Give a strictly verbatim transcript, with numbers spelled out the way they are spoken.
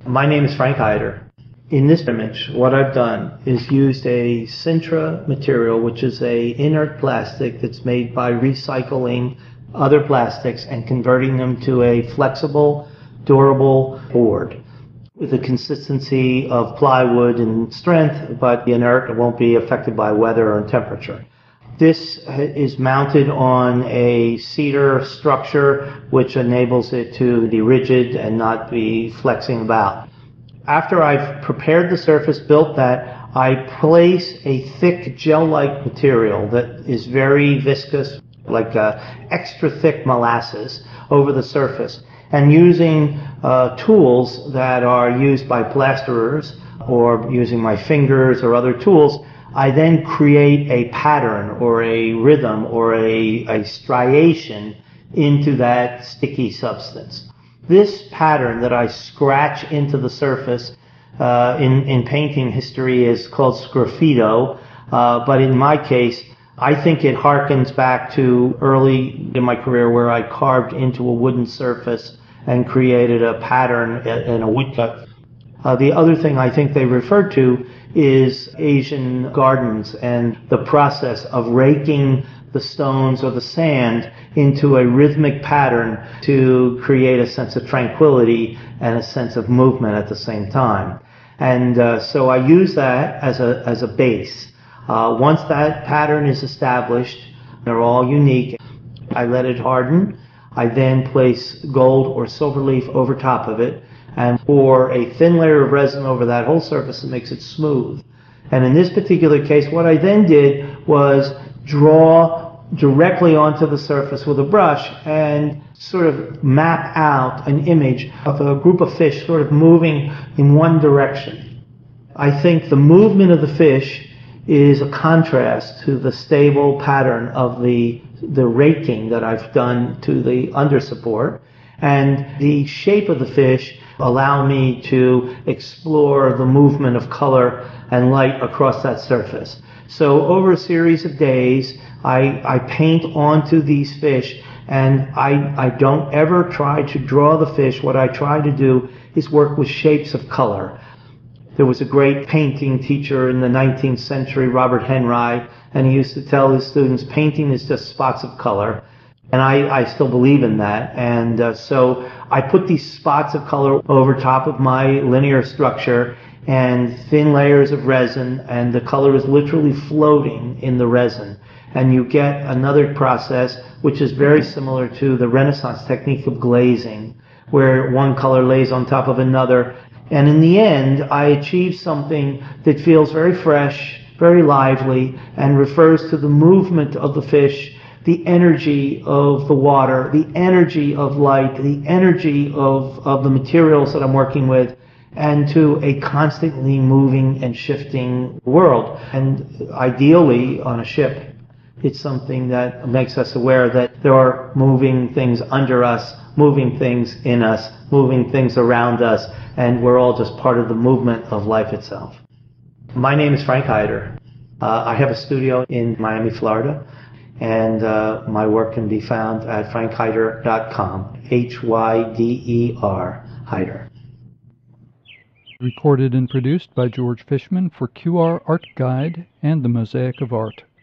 My name is Frank Hyder. In this image, what I've done is used a Sintra material, which is a inert plastic that's made by recycling other plastics and converting them to a flexible, durable board with a consistency of plywood in strength, but the inert won't be affected by weather or temperature. This is mounted on a cedar structure, which enables it to be rigid and not be flexing about. After I've prepared the surface, built that, I place a thick gel-like material that is very viscous, like uh, extra thick molasses, over the surface. And using uh, tools that are used by plasterers, or using my fingers or other tools, I then create a pattern or a rhythm or a, a striation into that sticky substance. This pattern that I scratch into the surface uh, in, in painting history is called sgraffito, uh, but in my case, I think it harkens back to early in my career where I carved into a wooden surface and created a pattern in a woodcut. Uh, the other thing I think they refer to is Asian gardens and the process of raking the stones or the sand into a rhythmic pattern to create a sense of tranquility and a sense of movement at the same time. And uh, so I use that as a, as a base. Uh, once that pattern is established, they're all unique, I let it harden. I then place gold or silver leaf over top of it and pour a thin layer of resin over that whole surface that makes it smooth. And in this particular case, what I then did was draw directly onto the surface with a brush and sort of map out an image of a group of fish sort of moving in one direction. I think the movement of the fish is a contrast to the stable pattern of the, the raking that I've done to the under support. And the shape of the fish allow me to explore the movement of color and light across that surface. So over a series of days, I, I paint onto these fish, and I, I don't ever try to draw the fish. What I try to do is work with shapes of color. There was a great painting teacher in the nineteenth century, Robert Henry, and he used to tell his students, painting is just spots of color. And I, I still believe in that. And uh, so I put these spots of color over top of my linear structure and thin layers of resin, and the color is literally floating in the resin. And you get another process which is very similar to the Renaissance technique of glazing, where one color lays on top of another. And in the end, I achieve something that feels very fresh, very lively, and refers to the movement of the fish, the energy of the water, the energy of light, the energy of, of the materials that I'm working with, and to a constantly moving and shifting world. And ideally, on a ship, it's something that makes us aware that there are moving things under us, moving things in us, moving things around us, and we're all just part of the movement of life itself. My name is Frank Hyder. Uh, I have a studio in Miami, Florida, and uh, my work can be found at frank hyder dot com, H Y D E R, Hyder. Recorded and produced by George Fishman for Q R Art Guide and the Mosaic of Art.